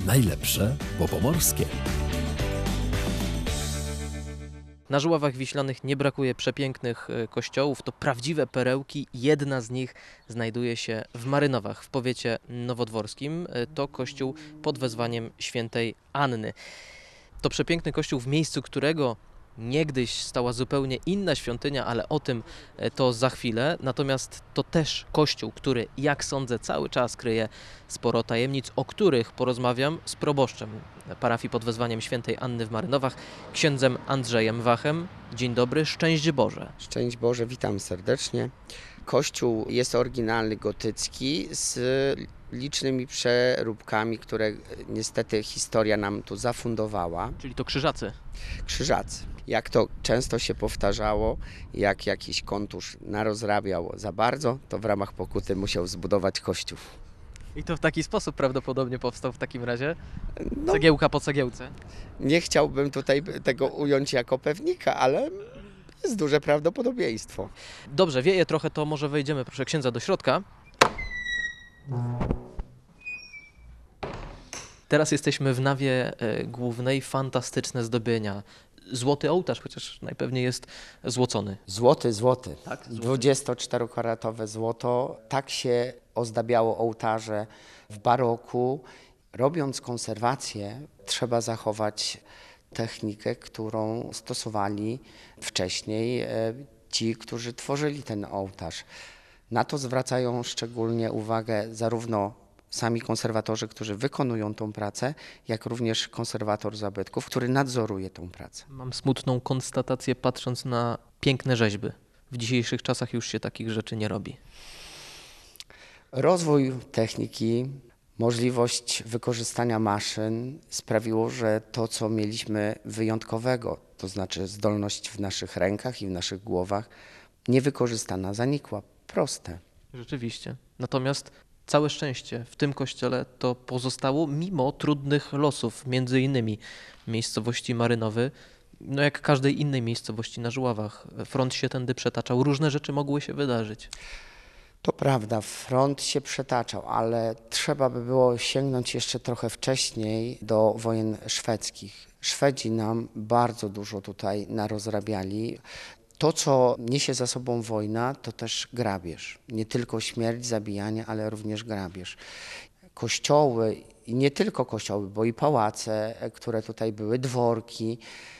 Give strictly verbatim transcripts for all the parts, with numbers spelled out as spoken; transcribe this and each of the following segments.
Najlepsze po pomorskie. Na Żuławach Wiślanych nie brakuje przepięknych kościołów, to prawdziwe perełki. Jedna z nich znajduje się w Marynowach w powiecie nowodworskim. To kościół pod wezwaniem świętej Anny. To przepiękny kościół, w miejscu którego niegdyś stała zupełnie inna świątynia, ale o tym to za chwilę. Natomiast to też kościół, który, jak sądzę, cały czas kryje sporo tajemnic, o których porozmawiam z proboszczem parafii pod wezwaniem świętej Anny w Marynowach, księdzem Andrzejem Wachem. Dzień dobry, szczęść Boże. Szczęść Boże, witam serdecznie. Kościół jest oryginalny, gotycki, z licznymi przeróbkami, które niestety historia nam tu zafundowała. Czyli to krzyżacy. Krzyżacy. Jak to często się powtarzało, jak jakiś kontusz narozrabiał za bardzo, to w ramach pokuty musiał zbudować kościół. I to w taki sposób prawdopodobnie powstał w takim razie? No, Cegiełka po cegiełce? nie chciałbym tutaj tego ująć jako pewnika, ale jest duże prawdopodobieństwo. Dobrze, wieje trochę, to może wejdziemy, proszę księdza, do środka. Teraz jesteśmy w nawie głównej, fantastyczne zdobienia. Złoty ołtarz, chociaż najpewniej jest złocony. Złoty, złoty. Tak? dwudziestoczterokaratowe złoto. Tak się ozdabiało ołtarze w baroku. Robiąc konserwację, trzeba zachować technikę, którą stosowali wcześniej ci, którzy tworzyli ten ołtarz. Na to zwracają szczególnie uwagę zarówno sami konserwatorzy, którzy wykonują tą pracę, jak również konserwator zabytków, który nadzoruje tą pracę. Mam smutną konstatację, patrząc na piękne rzeźby. W dzisiejszych czasach już się takich rzeczy nie robi. Rozwój techniki, możliwość wykorzystania maszyn sprawiło, że to, co mieliśmy wyjątkowego, to znaczy zdolność w naszych rękach i w naszych głowach, niewykorzystana, zanikła. Proste. Rzeczywiście. Natomiast całe szczęście w tym kościele to pozostało mimo trudnych losów, między innymi miejscowości Marynowy, no jak każdej innej miejscowości na Żuławach. Front się tędy przetaczał, różne rzeczy mogły się wydarzyć. To prawda, front się przetaczał, ale trzeba by było sięgnąć jeszcze trochę wcześniej do wojen szwedzkich. Szwedzi nam bardzo dużo tutaj narozrabiali. To, co niesie za sobą wojna, to też grabież. Nie tylko śmierć, zabijanie, ale również grabież. Kościoły, i nie tylko kościoły, bo i pałace, które tutaj były, dworki,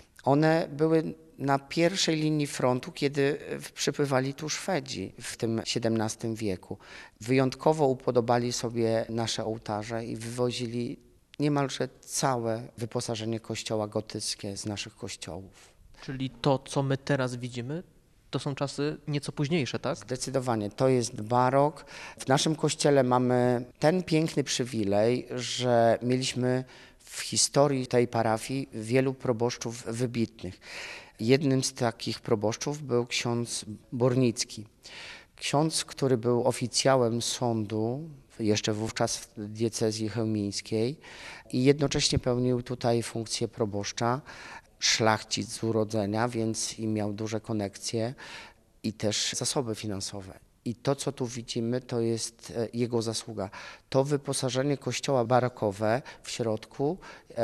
one były na pierwszej linii frontu, kiedy przypływali tu Szwedzi w tym siedemnastym wieku. Wyjątkowo upodobali sobie nasze ołtarze i wywozili niemalże całe wyposażenie kościoła gotyckie z naszych kościołów. Czyli to, co my teraz widzimy, to są czasy nieco późniejsze, tak? Zdecydowanie, to jest barok. W naszym kościele mamy ten piękny przywilej, że mieliśmy w historii tej parafii wielu proboszczów wybitnych. Jednym z takich proboszczów był ksiądz Bornicki. Ksiądz, który był oficjałem sądu, jeszcze wówczas w diecezji chełmińskiej i jednocześnie pełnił tutaj funkcję proboszcza. Szlachcic z urodzenia, więc i miał duże konekcje i też zasoby finansowe. I to, co tu widzimy, to jest jego zasługa. To wyposażenie kościoła barokowe w środku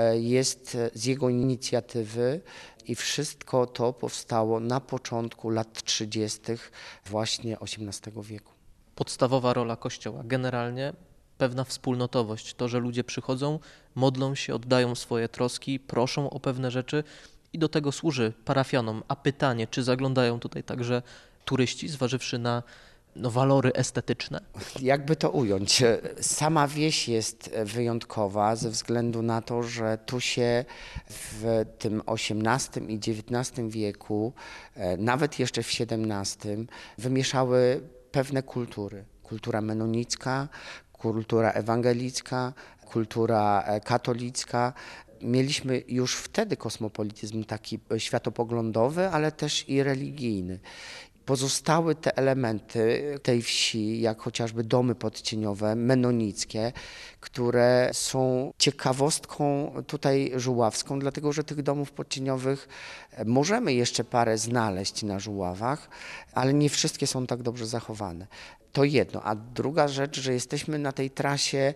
jest z jego inicjatywy i wszystko to powstało na początku lat trzydziestych właśnie osiemnastego wieku. Podstawowa rola Kościoła generalnie pewna wspólnotowość, to, że ludzie przychodzą, modlą się, oddają swoje troski, proszą o pewne rzeczy i do tego służy parafianom. A pytanie, czy zaglądają tutaj także turyści, zważywszy na no, walory estetyczne? Jakby to ująć? Sama wieś jest wyjątkowa ze względu na to, że tu się w tym osiemnastym i dziewiętnastym wieku, nawet jeszcze w siedemnastym, wymieszały pewne kultury. Kultura menonicka, kultura ewangelicka, kultura katolicka. Mieliśmy już wtedy kosmopolityzm taki światopoglądowy, ale też i religijny. Pozostały te elementy tej wsi, jak chociażby domy podcieniowe, menonickie, które są ciekawostką tutaj żuławską, dlatego że tych domów podcieniowych możemy jeszcze parę znaleźć na Żuławach, ale nie wszystkie są tak dobrze zachowane. To jedno. A druga rzecz, że jesteśmy na tej trasie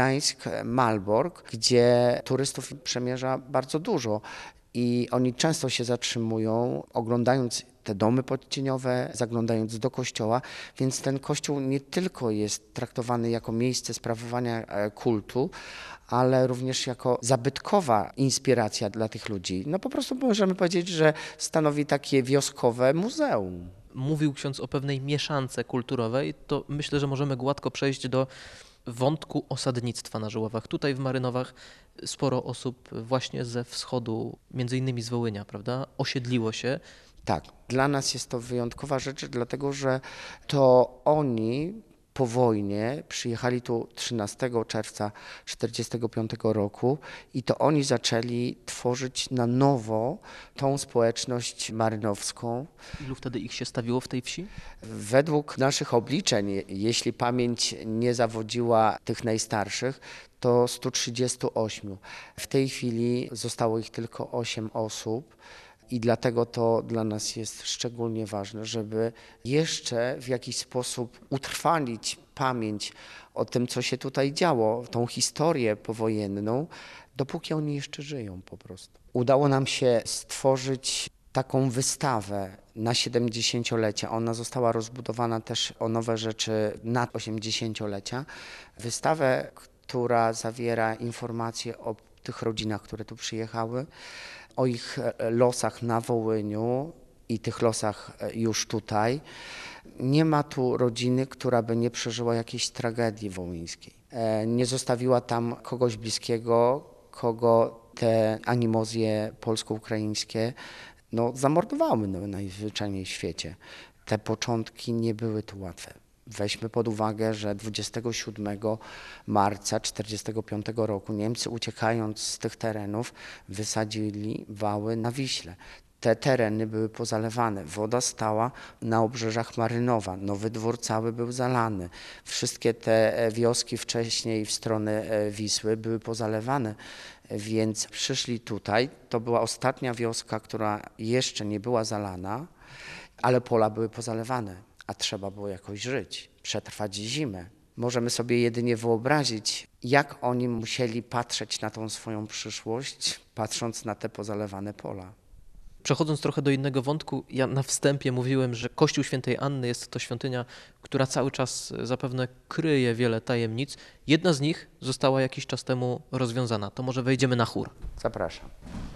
Gdańsk-Malbork, gdzie turystów przemierza bardzo dużo i oni często się zatrzymują, oglądając te domy podcieniowe, zaglądając do kościoła, więc ten kościół nie tylko jest traktowany jako miejsce sprawowania kultu, ale również jako zabytkowa inspiracja dla tych ludzi. No po prostu możemy powiedzieć, że stanowi takie wioskowe muzeum. Mówił ksiądz o pewnej mieszance kulturowej, to myślę, że możemy gładko przejść do wątku osadnictwa na Żuławach. Tutaj w Marynowach sporo osób właśnie ze wschodu, między innymi z Wołynia, prawda, osiedliło się. Tak, dla nas jest to wyjątkowa rzecz, dlatego że to oni po wojnie przyjechali tu trzynastego czerwca tysiąc dziewięćset czterdziestego piątego roku i to oni zaczęli tworzyć na nowo tą społeczność marynowską. Ilu wtedy ich się stawiło w tej wsi? Według naszych obliczeń, jeśli pamięć nie zawodziła tych najstarszych, to sto trzydzieści osiem. W tej chwili zostało ich tylko osiem osób. I dlatego to dla nas jest szczególnie ważne, żeby jeszcze w jakiś sposób utrwalić pamięć o tym, co się tutaj działo, tą historię powojenną, dopóki oni jeszcze żyją po prostu. Udało nam się stworzyć taką wystawę na siedemdziesięciolecie. Ona została rozbudowana też o nowe rzeczy na osiemdziesięciolecia. Wystawę, która zawiera informacje o tych rodzinach, które tu przyjechały, o ich losach na Wołyniu i tych losach już tutaj. Nie ma tu rodziny, która by nie przeżyła jakiejś tragedii wołyńskiej. Nie zostawiła tam kogoś bliskiego, kogo te animozje polsko-ukraińskie no, zamordowały no, najzwyczajniej w świecie. Te początki nie były tu łatwe. Weźmy pod uwagę, że dwudziestego siódmego marca tysiąc dziewięćset czterdziestego piątego roku Niemcy, uciekając z tych terenów, wysadzili wały na Wiśle. Te tereny były pozalewane, woda stała na obrzeżach Marynowa, Nowy Dwór cały był zalany. Wszystkie te wioski wcześniej w stronę Wisły były pozalewane, więc przyszli tutaj. To była ostatnia wioska, która jeszcze nie była zalana, ale pola były pozalewane. A trzeba było jakoś żyć, przetrwać zimę. Możemy sobie jedynie wyobrazić, jak oni musieli patrzeć na tą swoją przyszłość, patrząc na te pozalewane pola. Przechodząc trochę do innego wątku, ja na wstępie mówiłem, że Kościół Świętej Anny jest to świątynia, która cały czas zapewne kryje wiele tajemnic. Jedna z nich została jakiś czas temu rozwiązana. To może wejdziemy na chór. Zapraszam.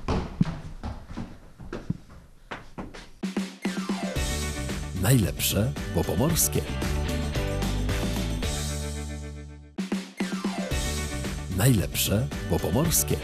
Najlepsze po pomorskie. Najlepsze po pomorskie.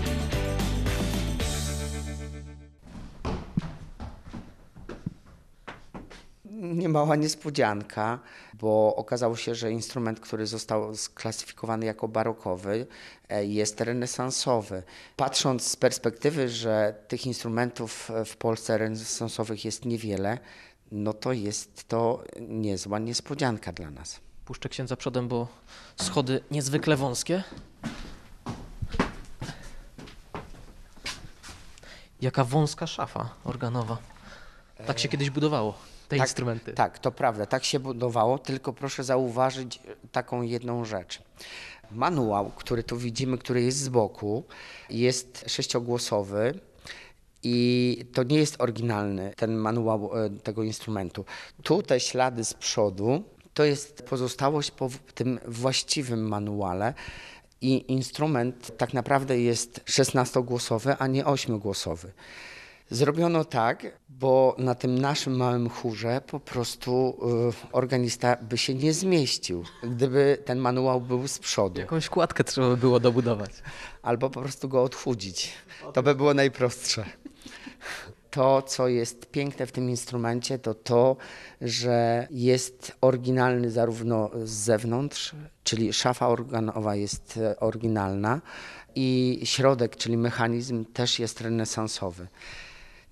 Niemała niespodzianka, bo okazało się, że instrument, który został sklasyfikowany jako barokowy, jest renesansowy. Patrząc z perspektywy, że tych instrumentów w Polsce renesansowych jest niewiele, no to jest to niezła niespodzianka dla nas. Puszczę księdza przodem, bo schody niezwykle wąskie. Jaka wąska szafa organowa. Tak się kiedyś budowało, te tak, instrumenty. Tak, to prawda, tak się budowało, tylko proszę zauważyć taką jedną rzecz. Manuał, który tu widzimy, który jest z boku, jest sześciogłosowy. I to nie jest oryginalny ten manuał tego instrumentu. Tu te ślady z przodu to jest pozostałość po tym właściwym manuale i instrument tak naprawdę jest szesnastogłosowy, a nie ośmiogłosowy. Zrobiono tak, bo na tym naszym małym chórze po prostu y, organista by się nie zmieścił, gdyby ten manuał był z przodu. Jakąś kładkę trzeba by było dobudować. Albo po prostu go odchudzić. To by było najprostsze. To, co jest piękne w tym instrumencie, to to, że jest oryginalny zarówno z zewnątrz, czyli szafa organowa jest oryginalna i środek, czyli mechanizm też jest renesansowy.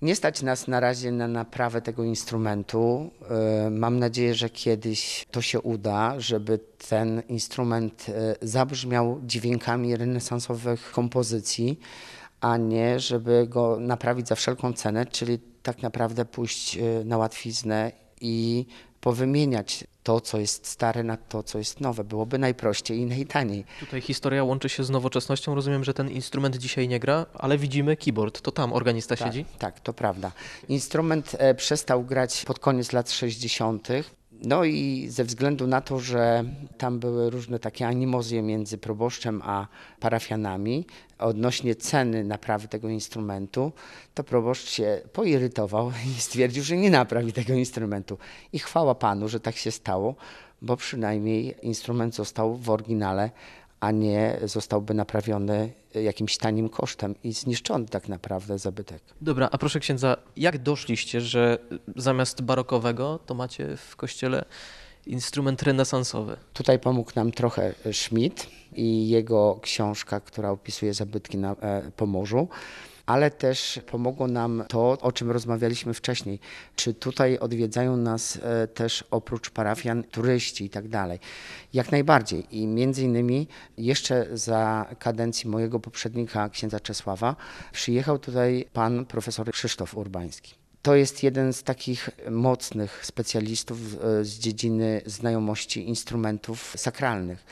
Nie stać nas na razie na naprawę tego instrumentu. E, Mam nadzieję, że kiedyś to się uda, żeby ten instrument e, zabrzmiał dźwiękami renesansowych kompozycji, a nie żeby go naprawić za wszelką cenę, czyli tak naprawdę pójść e, na łatwiznę i powymieniać to, co jest stare, na to, co jest nowe. Byłoby najprościej i najtaniej. Tutaj historia łączy się z nowoczesnością. Rozumiem, że ten instrument dzisiaj nie gra, ale widzimy keyboard. To tam organista Tak, siedzi? tak, to prawda. Instrument e, przestał grać pod koniec lat sześćdziesiątych. No i ze względu na to, że tam były różne takie animozje między proboszczem a parafianami odnośnie ceny naprawy tego instrumentu, to proboszcz się poirytował i stwierdził, że nie naprawi tego instrumentu. I chwała Panu, że tak się stało, bo przynajmniej instrument został w oryginale, a nie zostałby naprawiony jakimś tanim kosztem i zniszczony tak naprawdę zabytek. Dobra, a proszę księdza, jak doszliście, że zamiast barokowego to macie w kościele instrument renesansowy? Tutaj pomógł nam trochę Schmidt i jego książka, która opisuje zabytki na e, Pomorzu, ale też pomogło nam to, o czym rozmawialiśmy wcześniej. Czy tutaj odwiedzają nas e, też oprócz parafian turyści i tak dalej. Jak najbardziej. I między innymi jeszcze za kadencji mojego poprzednika, księdza Czesława, przyjechał tutaj pan profesor Krzysztof Urbański. To jest jeden z takich mocnych specjalistów e, z dziedziny znajomości instrumentów sakralnych.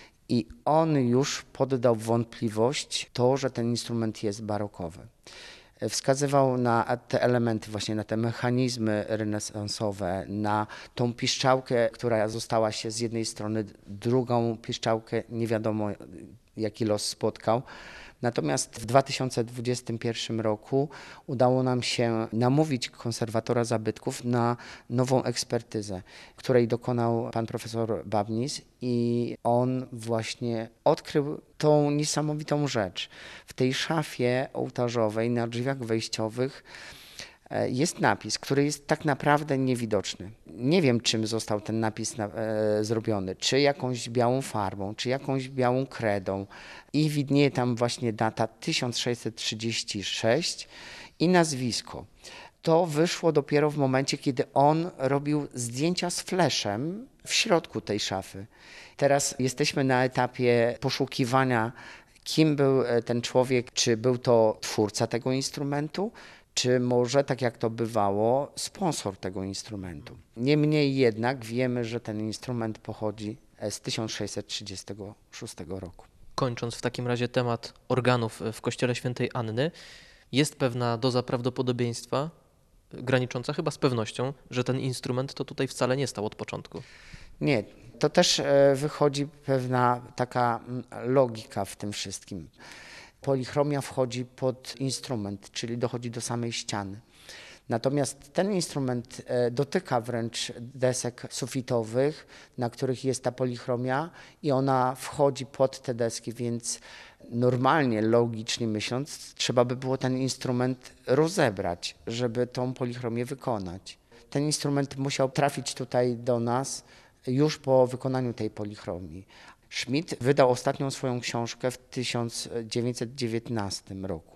I on już poddał w wątpliwość to, że ten instrument jest barokowy. Wskazywał na te elementy, właśnie na te mechanizmy renesansowe, na tą piszczałkę, która została się z jednej strony, drugą piszczałkę nie wiadomo jaki los spotkał. Natomiast w dwa tysiące dwudziestym pierwszym roku udało nam się namówić konserwatora zabytków na nową ekspertyzę, której dokonał pan profesor Babnis i on właśnie odkrył tą niesamowitą rzecz. W tej szafie ołtarzowej na drzwiach wejściowych jest napis, który jest tak naprawdę niewidoczny. Nie wiem, czym został ten napis na, e, zrobiony, czy jakąś białą farbą, czy jakąś białą kredą i widnieje tam właśnie data tysiąc sześćset trzydziesty szósty i nazwisko. To wyszło dopiero w momencie, kiedy on robił zdjęcia z fleszem w środku tej szafy. Teraz jesteśmy na etapie poszukiwania, kim był ten człowiek, czy był to twórca tego instrumentu, czy może, tak jak to bywało, sponsor tego instrumentu. Niemniej jednak wiemy, że ten instrument pochodzi z tysiąc sześćset trzydziestego szóstego roku. Kończąc w takim razie temat organów w kościele świętej Anny, jest pewna doza prawdopodobieństwa, granicząca chyba z pewnością, że ten instrument to tutaj wcale nie stał od początku. Nie, to też wychodzi pewna taka logika w tym wszystkim. Polichromia wchodzi pod instrument, czyli dochodzi do samej ściany. Natomiast ten instrument dotyka wręcz desek sufitowych, na których jest ta polichromia i ona wchodzi pod te deski, więc normalnie, logicznie myśląc, trzeba by było ten instrument rozebrać, żeby tą polichromię wykonać. Ten instrument musiał trafić tutaj do nas już po wykonaniu tej polichromii. Schmidt wydał ostatnią swoją książkę w tysiąc dziewięćset dziewiętnastym roku,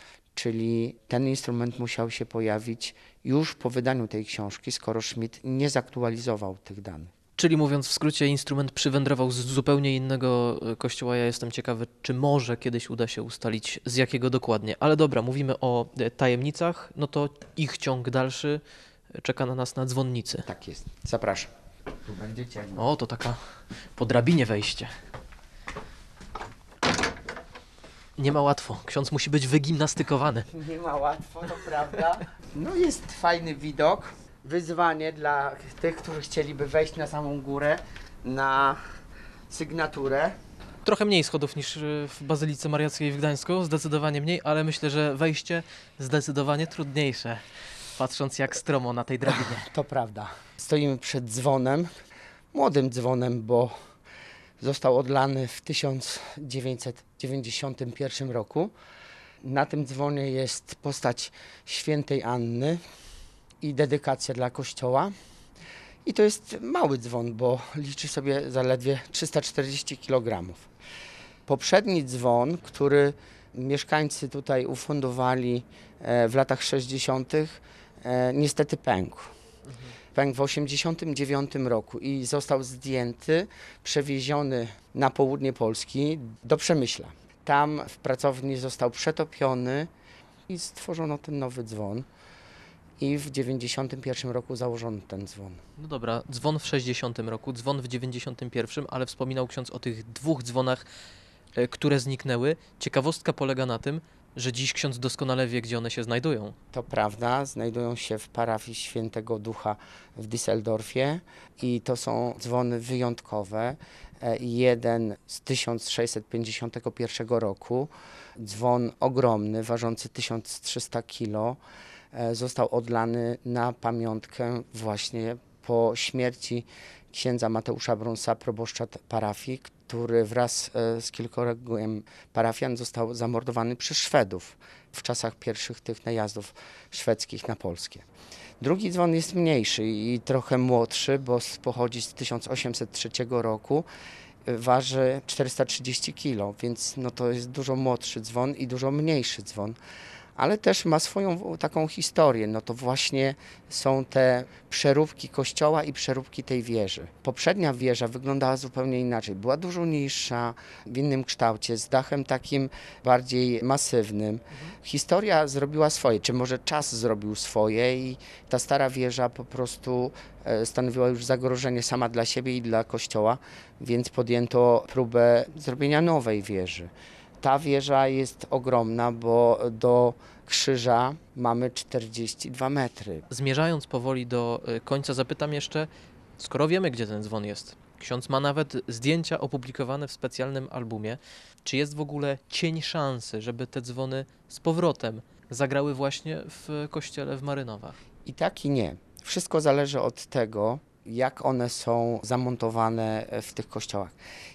czyli ten instrument musiał się pojawić już po wydaniu tej książki, skoro Schmidt nie zaktualizował tych danych. Czyli mówiąc w skrócie, instrument przywędrował z zupełnie innego kościoła. Ja jestem ciekawy, czy może kiedyś uda się ustalić, z jakiego dokładnie. Ale dobra, mówimy o tajemnicach, no to ich ciąg dalszy czeka na nas na dzwonnicy. Tak jest. Zapraszam. Tu będziecie. O, to taka po drabinie wejście. Nie ma łatwo. Ksiądz musi być wygimnastykowany. Nie ma łatwo, to prawda. No jest fajny widok. Wyzwanie dla tych, którzy chcieliby wejść na samą górę, na sygnaturę. Trochę mniej schodów niż w Bazylice Mariackiej w Gdańsku, zdecydowanie mniej, ale myślę, że wejście zdecydowanie trudniejsze, patrząc jak stromo na tej drabinie. To prawda. Stoimy przed dzwonem, młodym dzwonem, bo został odlany w tysiąc dziewięćset dziewięćdziesiątym pierwszym roku. Na tym dzwonie jest postać świętej Anny i dedykacja dla kościoła. I to jest mały dzwon, bo liczy sobie zaledwie trzysta czterdzieści kilogramów. Poprzedni dzwon, który mieszkańcy tutaj ufundowali e, w latach sześćdziesiątych. E, niestety pękł. Pękł w osiemdziesiątym dziewiątym roku i został zdjęty, przewieziony na południe Polski do Przemyśla. Tam w pracowni został przetopiony i stworzono ten nowy dzwon. I w dziewięćdziesiątym pierwszym roku założono ten dzwon. No dobra, dzwon w sześćdziesiątym roku, dzwon w dziewięćdziesiątym pierwszym, ale wspominał ksiądz o tych dwóch dzwonach, e, które zniknęły. Ciekawostka polega na tym, że dziś ksiądz doskonale wie, gdzie one się znajdują. To prawda, znajdują się w parafii Świętego Ducha w Düsseldorfie i to są dzwony wyjątkowe. E, Jeden z tysiąc sześćset pięćdziesiątego pierwszego roku, dzwon ogromny, ważący tysiąc trzysta kilo, e, został odlany na pamiątkę właśnie po śmierci księdza Mateusza Brunsa, proboszcza parafii, który wraz e, z kilkorgiem parafian został zamordowany przez Szwedów w czasach pierwszych tych najazdów szwedzkich na Polskie. Drugi dzwon jest mniejszy i trochę młodszy, bo s- pochodzi z tysiąc osiemset trzeciego roku. e, Waży czterysta trzydzieści kilo, więc no to jest dużo młodszy dzwon i dużo mniejszy dzwon. Ale też ma swoją w- taką historię. No to właśnie są te przeróbki kościoła i przeróbki tej wieży. Poprzednia wieża wyglądała zupełnie inaczej. Była dużo niższa, w innym kształcie, z dachem takim bardziej masywnym. Historia zrobiła swoje, czy może czas zrobił swoje i ta stara wieża po prostu e, stanowiła już zagrożenie sama dla siebie i dla kościoła, więc podjęto próbę zrobienia nowej wieży. Ta wieża jest ogromna, bo do krzyża mamy czterdzieści dwa metry. Zmierzając powoli do e, końca, zapytam jeszcze, skoro wiemy, gdzie ten dzwon jest, ksiądz ma nawet zdjęcia opublikowane w specjalnym albumie, czy jest w ogóle cień szansy, żeby te dzwony z powrotem zagrały właśnie w kościele w Marynowach? I tak i nie. Wszystko zależy od tego, jak one są zamontowane w tych kościołach.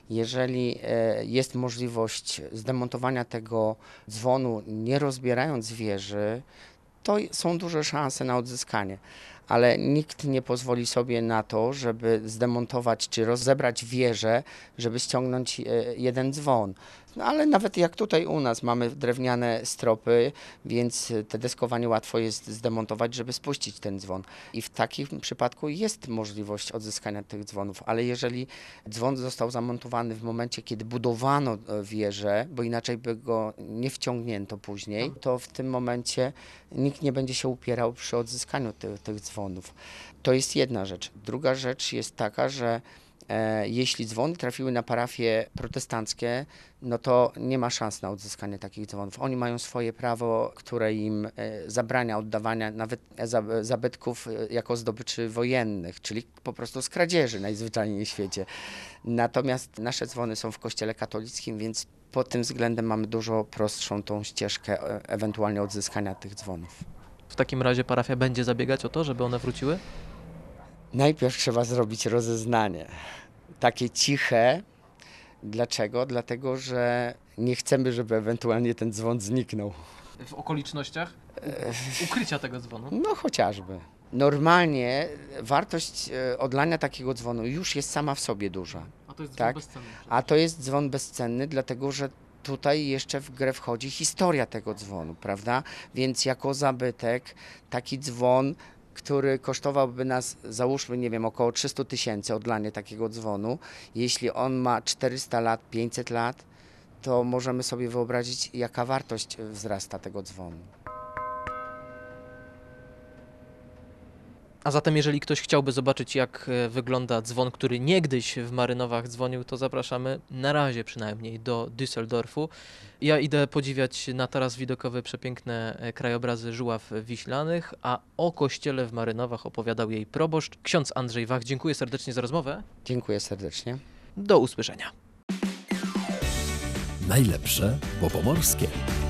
Jeżeli e, jest możliwość zdemontowania tego dzwonu, nie rozbierając wieży, to są duże szanse na odzyskanie. Ale nikt nie pozwoli sobie na to, żeby zdemontować czy rozebrać wieżę, żeby ściągnąć e, jeden dzwon. No ale nawet jak tutaj u nas mamy drewniane stropy, więc te deskowanie łatwo jest zdemontować, żeby spuścić ten dzwon. I w takim przypadku jest możliwość odzyskania tych dzwonów, ale jeżeli dzwon został zamontowany w momencie, kiedy budowano e, wieżę, bo inaczej by go nie wciągnięto później, to w tym momencie nikt nie będzie się upierał przy odzyskaniu ty, tych dzwonów. To jest jedna rzecz. Druga rzecz jest taka, że E, jeśli dzwony trafiły na parafie protestanckie, no to nie ma szans na odzyskanie takich dzwonów. Oni mają swoje prawo, które im e, zabrania oddawania nawet za- zabytków e, jako zdobyczy wojennych, czyli po prostu z kradzieży najzwyczajniej w świecie. Natomiast nasze dzwony są w kościele katolickim, więc pod tym względem mamy dużo prostszą tą ścieżkę e, ewentualnie odzyskania tych dzwonów. W takim razie parafia będzie zabiegać o to, żeby one wróciły? Najpierw trzeba zrobić rozeznanie. Takie ciche. Dlaczego? Dlatego, że nie chcemy, żeby ewentualnie ten dzwon zniknął. W okolicznościach ukrycia tego dzwonu? No chociażby. Normalnie wartość e, odlania takiego dzwonu już jest sama w sobie duża. A to jest dzwon Tak. bezcenny. A to jest dzwon bezcenny, dlatego że tutaj jeszcze w grę wchodzi historia tego dzwonu, prawda? Więc jako zabytek taki dzwon, który kosztowałby nas, załóżmy, nie wiem, około trzysta tysięcy odlanie takiego dzwonu, jeśli on ma czterysta lat, pięćset lat, to możemy sobie wyobrazić, jaka wartość wzrasta tego dzwonu. A zatem jeżeli ktoś chciałby zobaczyć, jak e, wygląda dzwon, który niegdyś w Marynowach dzwonił, to zapraszamy na razie przynajmniej do Düsseldorfu. Ja idę podziwiać na taras widokowy przepiękne e, krajobrazy Żuław Wiślanych, a o kościele w Marynowach opowiadał jej proboszcz, ksiądz Andrzej Wach. Dziękuję serdecznie za rozmowę. Dziękuję serdecznie. Do usłyszenia. Najlepsze po pomorskie.